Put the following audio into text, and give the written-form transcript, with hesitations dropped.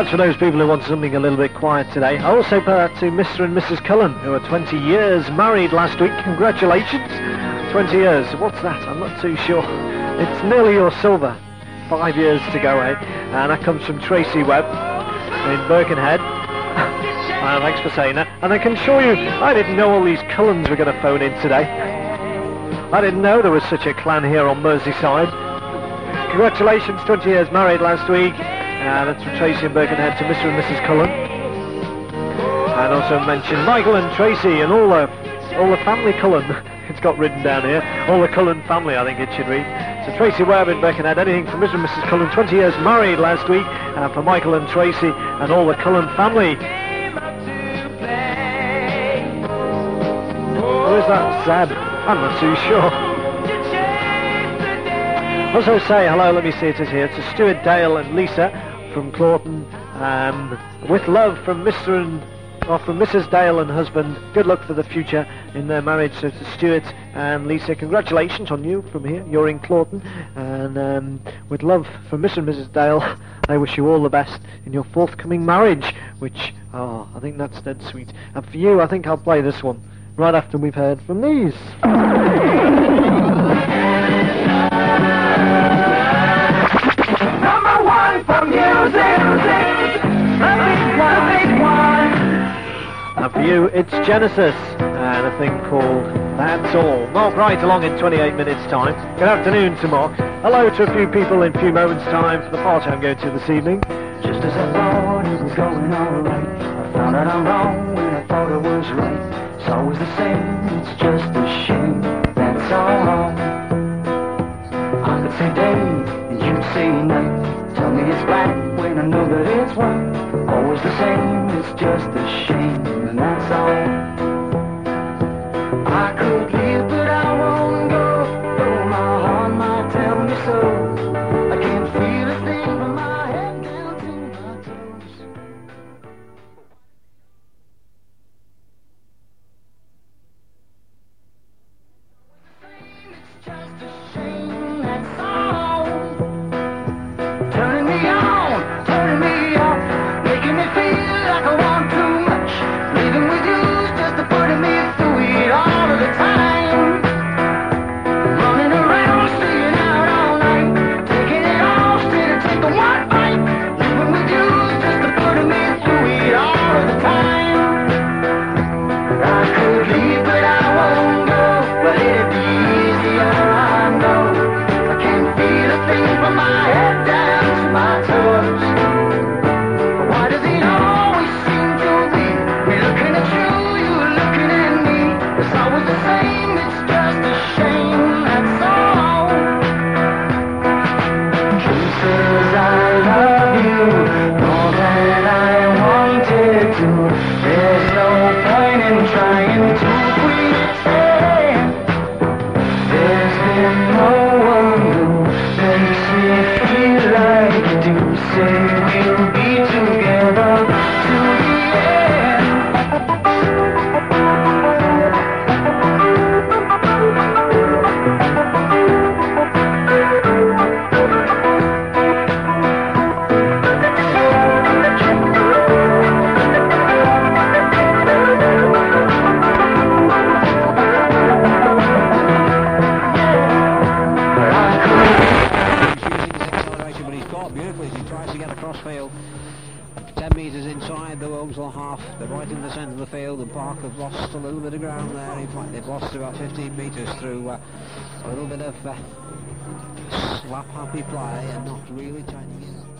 That's for those people who want something a little bit quiet today. I also put that to Mr. and Mrs. Cullen, who are 20 years married last week. Congratulations. 20 years. What's that? I'm not too sure. It's nearly your silver. 5 years to go, eh? And that comes from Tracy Webb in Birkenhead. Thanks for saying that. And I can assure you, I didn't know all these Cullens were going to phone in today. I didn't know there was such a clan here on Merseyside. Congratulations, 20 years married last week. That's from Tracy in Birkenhead to Mr. and Mrs. Cullen. And also mention Michael and Tracy and all the family Cullen. It's got written down here. All the Cullen family, I think it should read. So Tracy Webb in Birkenhead, anything from Mr. and Mrs. Cullen, 20 years married last week. For Michael and Tracy and all the Cullen family. Who is that? Zad? I'm not too sure. Also say hello, let me see, it is here, to Stuart, Dale and Lisa from Clawton, with love from from Mrs. Dale and husband. Good luck for the future in their marriage. So to Stuart and Lisa, congratulations on you from here. You're in Clawton, and with love from Mr. and Mrs. Dale, I wish you all the best in your forthcoming marriage, which, I think that's dead sweet. And for you, I think I'll play this one right after we've heard from these. Number one for music, the big one. And for you, it's Genesis, and a thing called That's All. Mark Wright along in 28 minutes' time. Good afternoon to Mark. Hello to a few people in a few moments' time for the party I'm going to this evening. Just as I thought it was going all right, I found out I'm wrong when I thought it was right. It's always the same, it's just a shame, that's all. I could say day and you'd say night. Tell me it's black when I know that it's white. Always the same, it's just a shame, and that's all. I could leave but I won't go, though my heart might tell me so. I can't feel a thing from my head down to my toes. It's just a shame, that's all. Turning me on, turning me off, making me feel like I want too much. Living with you's just a putting me through it all of the time. Running around, staying out all night, taking it all straight and taking one bite. Living with you's just a putting me through it all of the time. I could leave but I won't go, but it'd be easier, I know. I can't feel a thing from my head down to my toes. Why does it always seem to be me looking at you, you looking at me? It's always the same, it's just a shame, that's all. True says I love you more than I wanted to. There's no point in trying to pretend. There's been no one who makes me feel like you do. Say we'll be together to the end. Acceleration, but he's caught beautifully as he tries to get across field. 10 metres inside the Walsall half. They're right in the centre of the field, and Park have lost a little bit of ground there. In fact, they've lost about 15 metres through a little bit of slap happy play and not really tightening in.